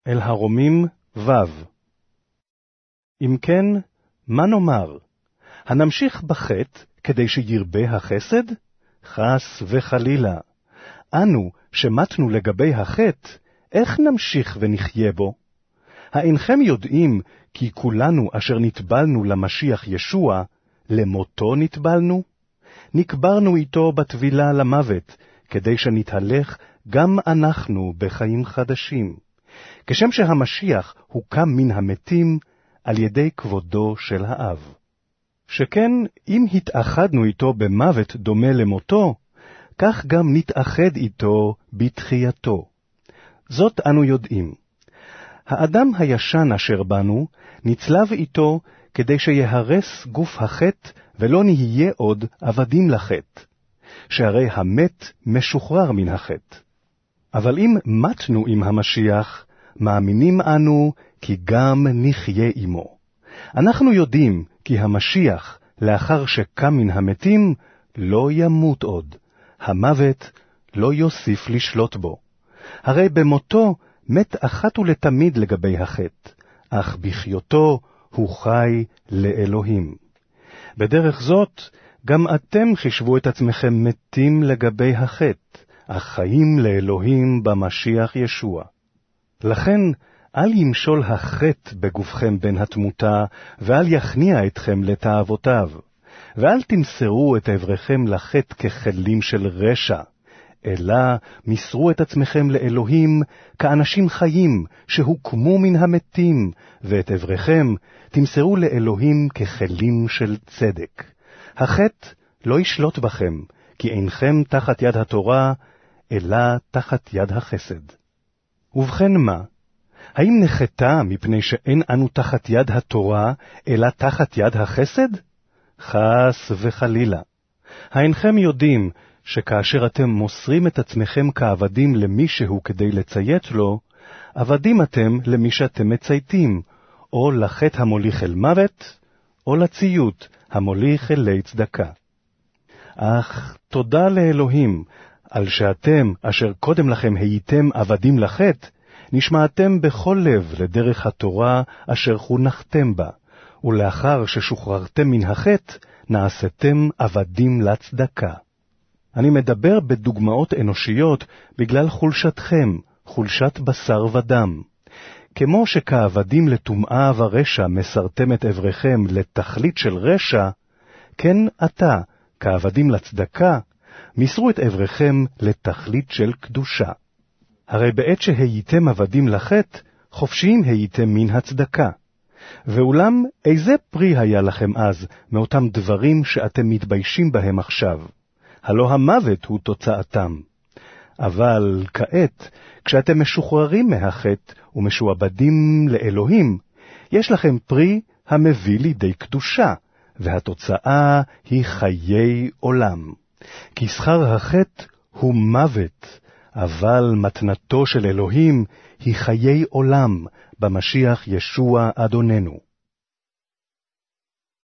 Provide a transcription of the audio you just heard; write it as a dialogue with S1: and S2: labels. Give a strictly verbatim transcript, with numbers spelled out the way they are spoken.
S1: אל הרומים ו'. אם כן, מה נאמר? הנמשיך בחטא כדי שירבה החסד? חס וחלילה. אנו, שמתנו לגבי החטא, איך נמשיך ונחיה בו? האינכם יודעים כי כולנו אשר נטבלנו למשיח ישוע, למותו נטבלנו? נקברנו איתו בטבילה למוות, כדי שנתהלך גם אנחנו בחיים חדשים. כשם שהמשיח הוקם מן המתים על ידי כבודו של האב. שכן אם התאחדנו איתו במוות דומה למותו, כך גם נתאחד איתו בתחייתו. זאת אנו יודעים. האדם הישן אשר בנו נצלב איתו כדי שיהרס גוף החטא ולא נהיה עוד עבדים לחטא, שהרי המת משוחרר מן החטא. אבל אם מתנו עם המשיח, מאמינים אנו כי גם נחיה עמו. אנחנו יודעים כי המשיח, לאחר שקם מן המתים, לא ימות עוד. המוות לא יוסיף לשלוט בו. הרי במותו מת אחת ולתמיד לגבי החטא, אך בחיותו הוא חי לאלוהים. בדרך זאת, גם אתם חישבו את עצמכם מתים לגבי החטא, אך חיים לאלוהים במשיח ישוע. לכן, אל ימשול החטא בגופכם בין התמותה, ואל יכניע אתכם לתאוותיו, ואל תמסרו את עבריכם לחטא ככלים של רשע, אלא מסרו את עצמכם לאלוהים כאנשים חיים שהוקמו מן המתים, ואת עבריכם תמסרו לאלוהים ככלים של צדק. החטא לא ישלוט בכם, כי אינכם תחת יד התורה, אלא תחת יד החסד. ובכן מה? האם נחתה מפני שאין אנו תחת יד התורה, אלא תחת יד החסד? חס וחלילה. האינכם יודעים שכאשר אתם מוסרים את עצמכם כעבדים למישהו כדי לציית לו, עבדים אתם למי שאתם מצייתים, או לחטא המוליך אל מוות, או לציות המוליך אלי צדקה. אך תודה לאלוהים, על שאתם, אשר קודם לכם הייתם עבדים לחטא, נשמעתם בכל לב לדרך התורה אשר חונכתם בה, ולאחר ששוחררתם מן החטא, נעשיתם עבדים לצדקה. אני מדבר בדוגמאות אנושיות בגלל חולשתכם, חולשת בשר ודם. כמו שכעבדים לטומאה ורשע מסרתם את עבריכם לתכלית של רשע, כן עתה, כעבדים לצדקה, מסרו את עבריכם לתכלית של קדושה. הרי בעת שהייתם עבדים לחטא, חופשיים הייתם מן הצדקה. ואולם, איזה פרי היה לכם אז מאותם דברים שאתם מתביישים בהם עכשיו? הלא המוות הוא תוצאתם. אבל כעת, כשאתם משוחררים מהחטא ומשועבדים לאלוהים, יש לכם פרי המביא לידי קדושה, והתוצאה היא חיי עולם. כי שכר החטא הוא מוות, אבל מתנתו של אלוהים היא חיי עולם במשיח ישוע אדוננו.